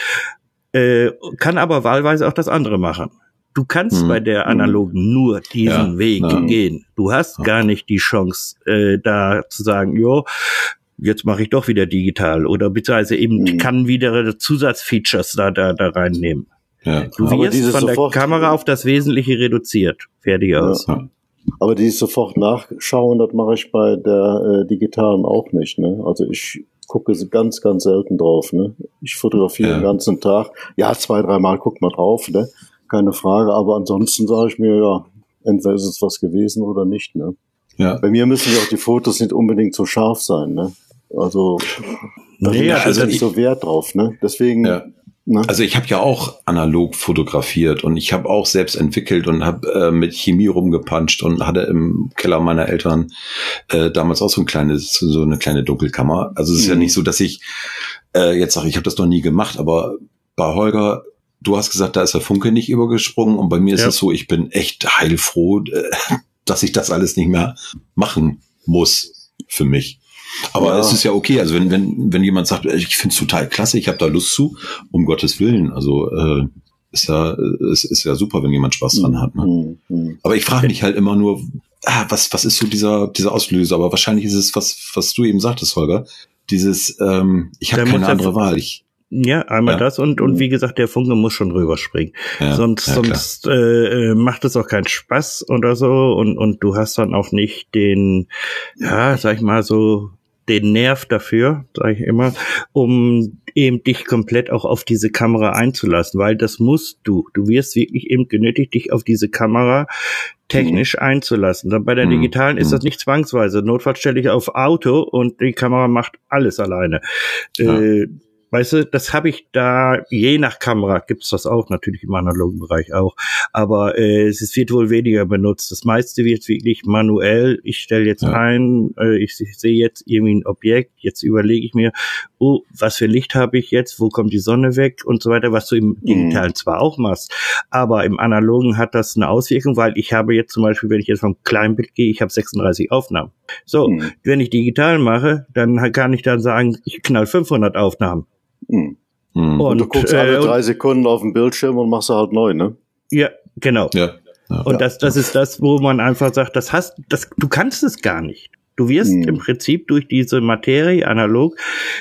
äh, kann aber wahlweise auch das andere machen. Du kannst Mhm. bei der analogen nur diesen Ja, Weg ja. gehen. Du hast Ja. gar nicht die Chance, äh, da zu sagen, jo, jetzt mache ich doch wieder digital oder beziehungsweise eben Mhm. kann wieder Zusatzfeatures da da da reinnehmen. Ja. Du Aber wirst dieses von der sofort- Kamera auf das Wesentliche reduziert. Fertig aus. Ja. Aber dieses sofort nachschauen, das mache ich bei der äh, digitalen auch nicht. Ne? Also ich gucke sie ganz, ganz selten drauf. Ne? Ich fotografiere Ja. den ganzen Tag. Ja, zwei, dreimal guckt man drauf, ne? Keine Frage. Aber ansonsten sage ich mir, ja, entweder ist es was gewesen oder nicht. Ne? Ja. Bei mir müssen ja auch die Fotos nicht unbedingt so scharf sein. Ne? Also da Nee, lege ich also nicht ich- so Wert drauf. Ne? Deswegen, Ja. ne? Also ich habe ja auch analog fotografiert und ich habe auch selbst entwickelt und habe äh, mit Chemie rumgepanscht und hatte im Keller meiner Eltern äh, damals auch so ein kleines, so eine kleine Dunkelkammer. Also es ist Mhm. ja nicht so, dass ich äh, jetzt sage, ich habe das noch nie gemacht, aber bei Holger, du hast gesagt, da ist der Funke nicht übergesprungen und bei mir ist Ja. es so, ich bin echt heilfroh, äh, dass ich das alles nicht mehr machen muss für mich. Aber Ja. es ist ja okay, also wenn wenn wenn jemand sagt, ich finde es total klasse, ich habe da Lust zu, um Gottes Willen, also äh, ist ja ist, ist ja super, wenn jemand Spaß dran hat. Ne? Mhm. Mhm. Aber ich frage mich halt immer nur, ah, was was ist so dieser dieser Auslöser? Aber wahrscheinlich ist es was was du eben sagtest, Holger, dieses ähm, ich habe Da muss keine der- andere Wahl. Ich Ja, einmal Ja. das und und wie gesagt, der Funke muss schon rüberspringen. ja, sonst ja, klar. sonst äh, äh, macht es auch keinen Spaß oder so und und du hast dann auch nicht den, ja, sag ich mal so, den Nerv dafür, sag ich immer, um eben dich komplett auch auf diese Kamera einzulassen, weil das musst du. Du wirst wirklich eben genötigt, dich auf diese Kamera technisch einzulassen. Dann bei der Mhm. digitalen ist Mhm. das nicht zwangsweise. Notfalls stelle ich auf Auto und die Kamera macht alles alleine. Ja. Äh, Weißt du, das habe ich da, je nach Kamera gibt's das auch, natürlich im analogen Bereich auch, aber äh, es ist, wird wohl weniger benutzt. Das meiste wird wirklich manuell. Ich stelle jetzt Ja. ein, äh, ich, ich sehe jetzt irgendwie ein Objekt, jetzt überlege ich mir, oh, was für Licht habe ich jetzt, wo kommt die Sonne weg und so weiter, was du im Digitalen zwar auch machst, aber im Analogen hat das eine Auswirkung, weil ich habe jetzt zum Beispiel, wenn ich jetzt vom Kleinbild gehe, ich habe sechsunddreißig Aufnahmen. So, Mhm. wenn ich digital mache, dann kann ich dann sagen, ich knall fünfhundert Aufnahmen. Mhm. Mhm. Und, Und du guckst äh, alle und- drei Sekunden auf den Bildschirm und machst sie halt neu, ne? Ja, genau. ja, ja. Und das, das ist das, wo man einfach sagt, das hast, das, du kannst es gar nicht. Du wirst Mhm. im Prinzip durch diese Materie analog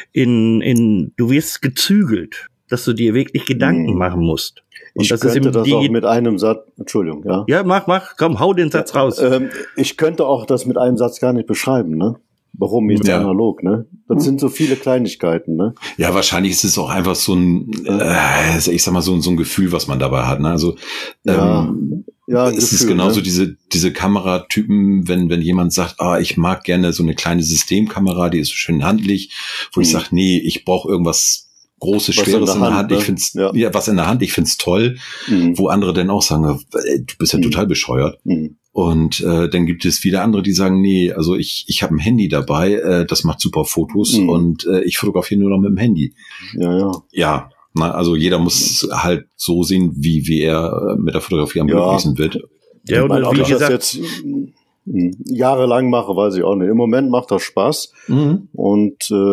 in, in, du wirst gezügelt, dass du dir wirklich Gedanken Mhm. machen musst. Und Ich das ist könnte im das auch Digi- mit einem Satz, Entschuldigung, ja. Ja, mach, mach, komm, hau den Satz raus. Ähm, ich könnte auch das mit einem Satz gar nicht beschreiben, ne? Warum jetzt Ja. analog, ne? Das sind so viele Kleinigkeiten, ne? Ja, wahrscheinlich ist es auch einfach so ein, äh, ich sag mal, so, so ein Gefühl, was man dabei hat. Ne? Also Ja, ähm, ja, ein es ist Gefühl, genauso ne? diese, diese Kameratypen, wenn, wenn jemand sagt, ah, ich mag gerne so eine kleine Systemkamera, die ist so schön handlich, wo ich Mhm. sage, nee, ich brauche irgendwas Großes, Was Schweres in der in der Hand, Hand. ne? Ich find's, Ja. ja. was in der Hand, ich find's toll, Mhm. wo andere dann auch sagen, äh, du bist ja Mhm. total bescheuert. Mhm. Und äh, dann gibt es wieder andere, die sagen, nee, also ich, ich habe ein Handy dabei, äh, das macht super Fotos Mhm. und äh, ich fotografiere nur noch mit dem Handy. Ja, ja. Ja, na, also jeder muss halt so sehen, wie, wie er äh, mit der Fotografie am Ja. glücklichsten wird. Ja, Ich und meine, ob wie ich das gesagt, jetzt mh, jahrelang mache, weiß ich auch nicht. Im Moment macht das Spaß Mhm. und äh,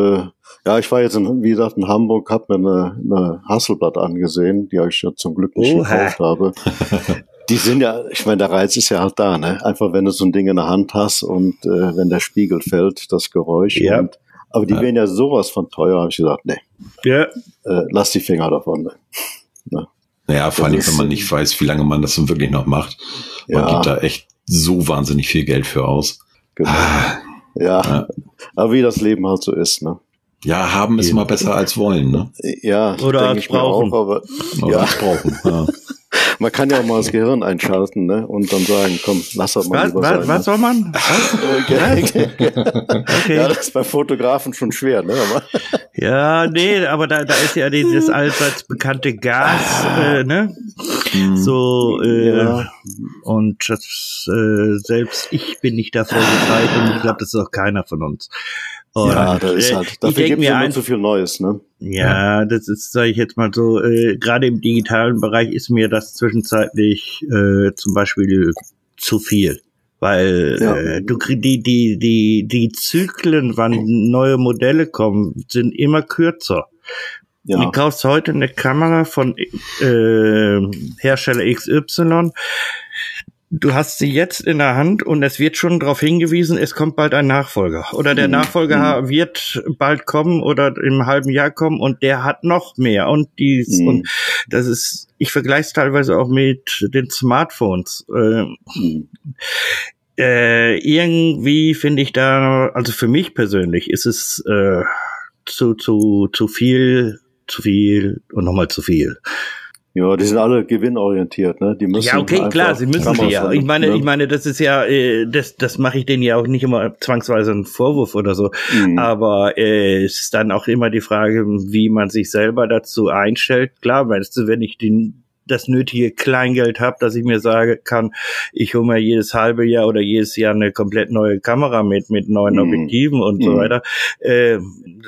Ja, ich war jetzt, in, wie gesagt, in Hamburg, habe mir eine, eine Hasselblad angesehen, die ich ja zum Glück nicht Oha. gekauft habe. Die sind ja, ich meine, der Reiz ist ja halt da, ne? Einfach, wenn du so ein Ding in der Hand hast und äh, wenn der Spiegel fällt, das Geräusch. Ja. Und, aber die Ja. wären ja sowas von teuer, habe ich gesagt, nee, Ja, äh, lass die Finger davon. Ne? Ne? Naja, vor allem, Das ist- wenn man nicht weiß, wie lange man das dann wirklich noch macht. Man Ja. gibt da echt so wahnsinnig viel Geld für aus. Genau. Ah, Ja. Ja. Aber wie das Leben halt so ist, ne? ja, haben ist Eben. mal besser als wollen, ne? Ja, Oder denke als ich mir brauchen. auch, aber Oder ja, als brauchen. Ja. man kann ja auch mal das Gehirn einschalten, ne? Und dann sagen, komm, lass das mal was, lieber was, sein. was soll man? ne? Okay. Ja, das ist bei Fotografen schon schwer, ne? Aber Ja, nee, aber da, da ist ja dieses allseits bekannte Gas, äh, ne? So, äh, Ja. und das, äh, selbst ich bin nicht davor gefeit und ich glaube, das ist auch keiner von uns. Und, ja, das ist äh, halt, ich dafür denk gibt es mir immer ein, zu viel Neues, ne? ja, das ist, sage ich jetzt mal so, äh, gerade im digitalen Bereich ist mir das zwischenzeitlich äh, zum Beispiel zu viel. Weil Ja. äh, du kriegst die, die, die, die Zyklen, wann neue Modelle kommen, sind immer kürzer. Ja. Du kaufst heute eine Kamera von äh, Hersteller X Y. Du hast sie jetzt in der Hand und es wird schon darauf hingewiesen, es kommt bald ein Nachfolger. Oder der Mhm. Nachfolger wird bald kommen oder im halben Jahr kommen und der hat noch mehr. Und dies Mhm. und das ist, ich vergleiche es teilweise auch mit den Smartphones. Äh, Mhm. äh, irgendwie finde ich da, also für mich persönlich ist es äh, zu, zu, zu viel, zu viel und nochmal zu viel. Ja, die sind alle gewinnorientiert, ne? Die müssen Ja, okay, einfach klar, sie müssen Kameras sie ja. haben, Ich meine, ne? ich meine, das ist ja, äh, das, das mache ich denen ja auch nicht immer zwangsweise einen Vorwurf oder so. Mhm. Aber äh, es ist dann auch immer die Frage, wie man sich selber dazu einstellt. Klar, meinst du, wenn ich den das nötige Kleingeld habe, dass ich mir sagen kann, ich hole mir jedes halbe Jahr oder jedes Jahr eine komplett neue Kamera mit mit neuen Mhm. Objektiven und so Mhm. weiter. Äh,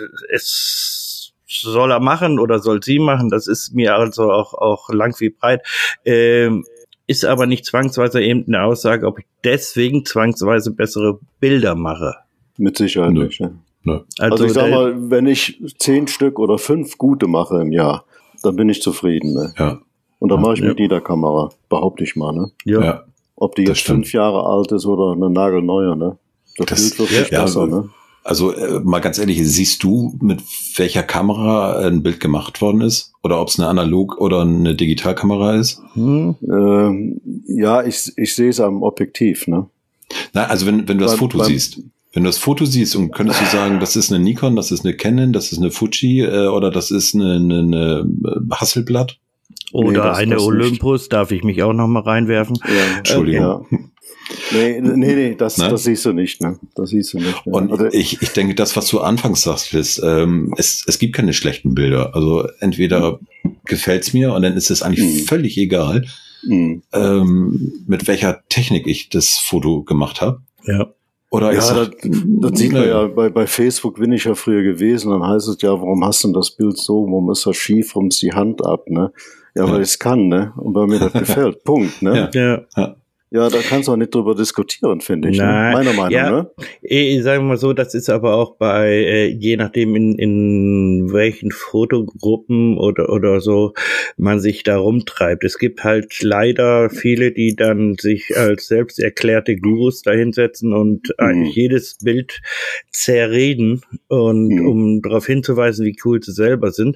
es soll er machen oder soll sie machen, das ist mir also auch auch lang wie breit. Ähm, ist aber nicht zwangsweise eben eine Aussage, ob ich deswegen zwangsweise bessere Bilder mache. Mit Sicherheit Nö. nicht. Ne? Ne. Also, ich sag der- mal, wenn ich zehn Stück oder fünf gute mache im Jahr, dann bin ich zufrieden. Ne? Ja, Und dann Ja. mache ich Ja. mit jeder Kamera, behaupte ich mal. Ne? ja. ja. Ob die Das jetzt stimmt. fünf Jahre alt ist oder eine nagelneue. Ne? Das, Das- Bild wird nicht ja, besser. Ne? Also äh, mal ganz ehrlich, siehst du, mit welcher Kamera ein Bild gemacht worden ist? Oder ob es eine Analog- oder eine Digitalkamera ist? Hm. Ähm, ja, ich, ich sehe es am Objektiv. Ne? Na, also wenn, wenn du das Beim- Foto beim- siehst, wenn du das Foto siehst und könntest du sagen, das ist eine Nikon, das ist eine Canon, das ist eine Fuji äh, oder das ist eine, eine, eine Hasselblad? Oder Nee, das- eine das nicht. Olympus, darf ich mich auch noch mal reinwerfen. Ja, Entschuldigung. Ja. Nee, nee, nee, das, Ne? das siehst du nicht. Ne? Das siehst du nicht. Ne? Und Also, ich, ich denke, das, was du anfangs sagtest, ähm, es, es gibt keine schlechten Bilder. Also entweder gefällt's mir und dann ist es eigentlich Mhm. völlig egal, mh. ähm, mit welcher Technik ich das Foto gemacht habe. Ja. Oder ich Ja, sag, das, das sieht man nö. ja, bei, bei Facebook bin ich ja früher gewesen, dann heißt es ja, warum hast du denn das Bild so, warum ist das schief, warum ist die Hand ab, ne? Ja, Ja. weil ich es kann, ne? Und weil mir das gefällt, Punkt, ne? Ja. Ja. Ja, da kannst du auch nicht drüber diskutieren, finde ich, ne? Nein. Meiner Meinung, Ja. ne? Ich sage mal so, das ist aber auch bei, äh, je nachdem in, in welchen Fotogruppen oder, oder so man sich da rumtreibt. Es gibt halt leider viele, die dann sich als selbst erklärte Gurus dahinsetzen und Mhm. eigentlich jedes Bild zerreden und Mhm. um darauf hinzuweisen, wie cool sie selber sind.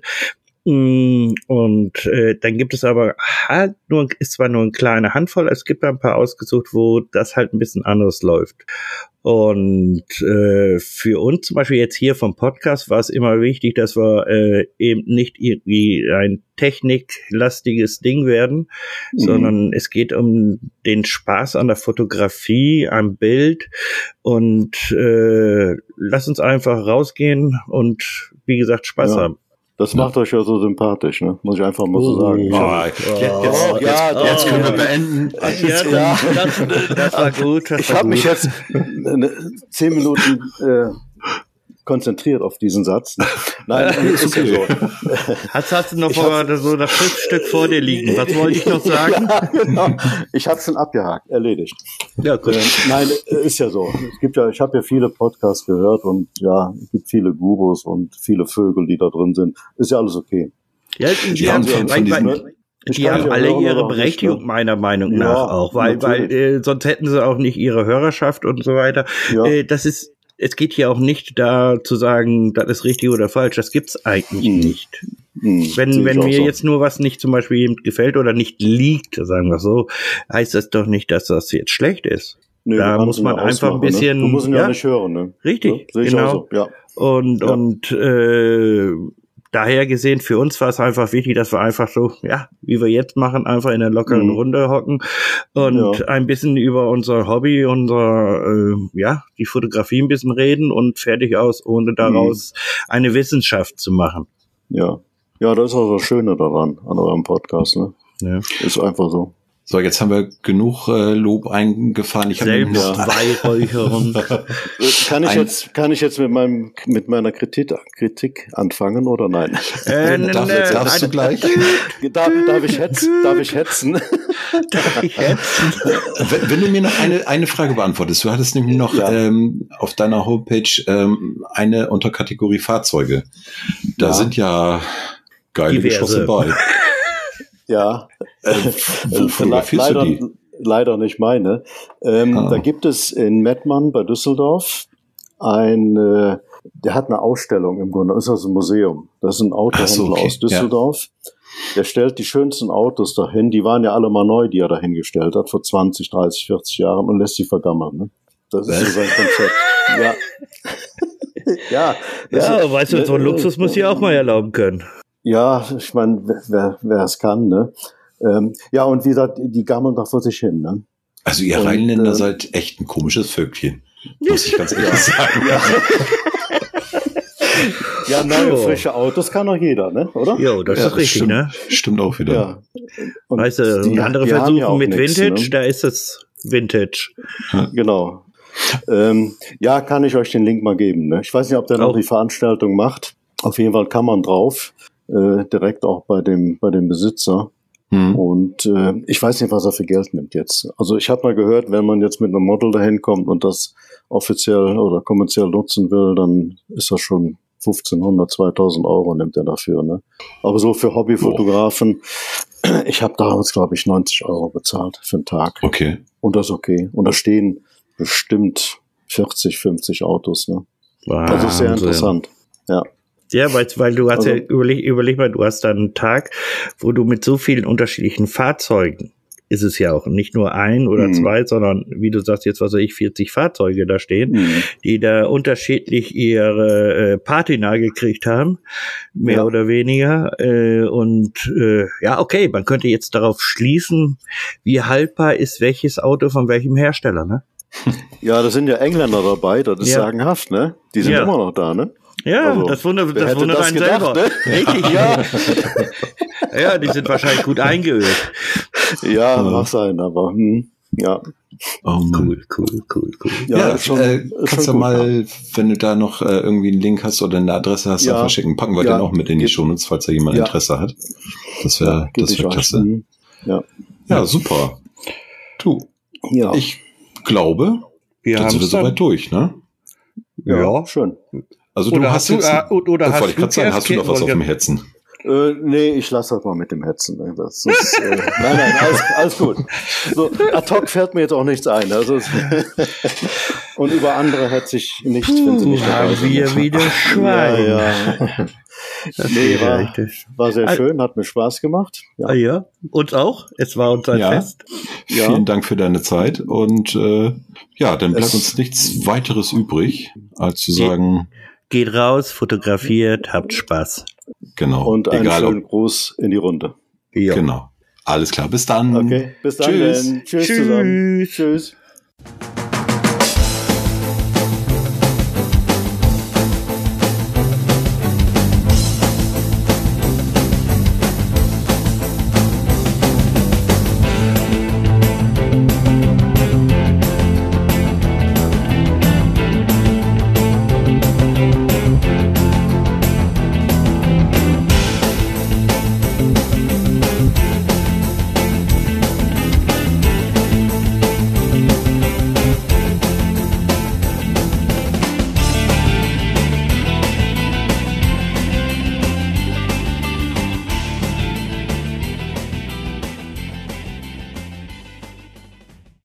Mm, Und äh, dann gibt es aber halt nur, ist zwar nur eine kleine Handvoll, es gibt ein paar ausgesucht, wo das halt ein bisschen anders läuft. Und äh, für uns zum Beispiel jetzt hier vom Podcast war es immer wichtig, dass wir äh, eben nicht irgendwie ein techniklastiges Ding werden, Mhm. sondern es geht um den Spaß an der Fotografie, am Bild und äh, lass uns einfach rausgehen und wie gesagt Spaß Ja. haben. Das macht euch ja so sympathisch, ne? Muss ich einfach mal so Oh. sagen. Ich Oh, hab- jetzt, Oh, jetzt, ja, jetzt, jetzt können wir oh. beenden. Ja, Ja. Das, das war gut. Das Ich war habe mich gut. jetzt äh, zehn Minuten äh, konzentriert auf diesen Satz. Nein, ist okay. Ja so. Hast, hast du noch vor, so das Schriftstück vor dir liegen? Was wollte ich noch sagen? Ja, genau. Ich habe es schon abgehakt, erledigt. Ja, gut. Ähm, nein, ist ja so. Es gibt ja, ich habe ja viele Podcasts gehört und ja, es gibt viele Gurus und viele Vögel, die da drin sind. Ist ja alles okay. Ja, die haben, von, von diesem, die haben alle ihre Berechtigung, nicht, meiner Meinung nach ja, auch, weil, weil äh, sonst hätten sie auch nicht ihre Hörerschaft und so weiter. Ja. Äh, das ist, es geht hier auch nicht da zu sagen, das ist richtig oder falsch. Das gibt's eigentlich hm. nicht. Hm. Wenn, wenn mir so. jetzt nur was nicht zum Beispiel gefällt oder nicht liegt, sagen wir so, heißt das doch nicht, dass das jetzt schlecht ist. Nee, da muss man einfach ein bisschen. Ne? Du musst ihn ja, ja nicht hören, ne? Richtig, ja, genau. So. Ja. Und, ja. und, äh, daher gesehen, für uns war es einfach wichtig, dass wir einfach so, ja, wie wir jetzt machen, einfach in der lockeren mhm. Runde hocken und ja. ein bisschen über unser Hobby, unser, äh, ja, die Fotografie ein bisschen reden und fertig aus, ohne daraus mhm. eine Wissenschaft zu machen. Ja, ja, das ist auch das Schöne daran, an eurem Podcast, ne? Ja. Ist einfach so. So, jetzt haben wir genug äh, Lob eingefahren. Ich habe noch Weihräucherung. Kann ich jetzt, kann ich jetzt mit meinem, mit meiner Kritik, Kritik anfangen oder nein? Äh, darf, äh, darfst du gleich? Darf, darf ich hetzen? Darf ich hetzen? Darf ich hetzen? Wenn, wenn du mir noch eine, eine Frage beantwortest, du hattest nämlich noch ja. ähm, auf deiner Homepage ähm, eine Unterkategorie Fahrzeuge. Da ja. sind ja geile Geschosse bei. Ja, äh, Le- leider, leider nicht meine. Ähm, ah. Da gibt es in Mettmann bei Düsseldorf ein, äh, der hat eine Ausstellung im Grunde, das ist also ein Museum. Das ist ein Autohändler so, okay. aus Düsseldorf. Ja. Der stellt die schönsten Autos dahin, die waren ja alle mal neu, die er dahingestellt hat, vor zwanzig, dreißig, vierzig Jahren und lässt sie vergammeln. Ne? Das ist so sein Konzept. Ja, ja, ja ist, weißt du, so ein Luxus muss ich auch mal erlauben können. Ja, ich meine, wer wer es kann, ne? Ähm, ja, und wie gesagt, die gammeln doch vor sich hin, ne? Also ihr und, Rheinländer äh, seid echt ein komisches Völkchen, muss ich ganz ehrlich sagen. Ja, ja neue, frische Autos kann doch jeder, ne? Oder? Jo, das ja, ist richtig, stimmt, ne? Stimmt auch wieder. Ja. Und weißt du, die, andere die versuchen ja mit nix, Vintage, ne? Da ist es Vintage. Ja. Genau. Ähm, ja, kann ich euch den Link mal geben, ne? Ich weiß nicht, ob der noch die Veranstaltung macht. Auf jeden Fall kann man drauf. Äh, direkt auch bei dem bei dem Besitzer hm. und äh, ich weiß nicht, was er für Geld nimmt jetzt. Also ich habe mal gehört, wenn man jetzt mit einem Model dahin kommt und das offiziell oder kommerziell nutzen will, dann ist das schon fünfzehnhundert, zweitausend Euro nimmt er dafür. Ne? Aber so für Hobbyfotografen, oh. ich habe damals, glaube ich, neunzig Euro bezahlt für einen Tag. Okay. Und das ist okay. Und da stehen bestimmt vierzig, fünfzig Autos. Ne? Das ist sehr interessant. Ja. Ja, weil, weil du hast also, ja, überleg, überleg mal, du hast da einen Tag, wo du mit so vielen unterschiedlichen Fahrzeugen, ist es ja auch nicht nur ein oder mhm. zwei, sondern wie du sagst, jetzt was weiß ich, vierzig Fahrzeuge da stehen, mhm. die da unterschiedlich ihre äh, Patina gekriegt haben, mehr ja. oder weniger. Äh, und äh, ja, okay, man könnte jetzt darauf schließen, wie haltbar ist welches Auto von welchem Hersteller, ne? Ja, da sind ja Engländer dabei, das ist ja. sagenhaft, ne? Die sind ja. immer noch da, ne? Ja, also, das wundert, das wundert das einen gedacht, selber. Ne? Richtig, ja. Ja, die sind wahrscheinlich gut eingeölt. Ja, mag sein, aber hm, ja. Oh, cool, cool, cool, cool. Ja, ja schon, äh, kannst du mal, ja. wenn du da noch äh, irgendwie einen Link hast oder eine Adresse hast, ja. verschicken. Packen wir ja. den auch mit in die Shownotes, falls da jemand ja. Interesse hat. Das wäre ja, das wär klasse. Ja. ja, super. Du, ja. ich glaube, wir dann sind wir soweit durch, ne? Ja, ja, schön. Also du oder hast, hast jetzt, du, äh, oder das hast wollte ich gerade sagen, hast du noch was auf dem Hetzen? Äh, nee, ich lasse das mal mit dem Hetzen. Das ist, äh, nein, nein, alles, alles gut. So, ad hoc fällt mir jetzt auch nichts ein. Also, und über andere hetze ich nicht, wenn sie nicht dabei sind. Wir wieder Schwein. Ja, ja. Nee, war, war sehr schön, hat mir Spaß gemacht. Ja, ah, ja. Uns auch. Es war uns ein ja. Fest. Ja. Vielen Dank für deine Zeit und äh, ja, dann bleibt es uns nichts weiteres übrig, als zu sagen: Geht raus, fotografiert, habt Spaß. Genau. Und einen Egal, schönen ob, Gruß in die Runde. Ja. Genau. Alles klar, bis dann. Okay, bis dann. Tschüss. Tschüss, Tschüss zusammen. Tschüss.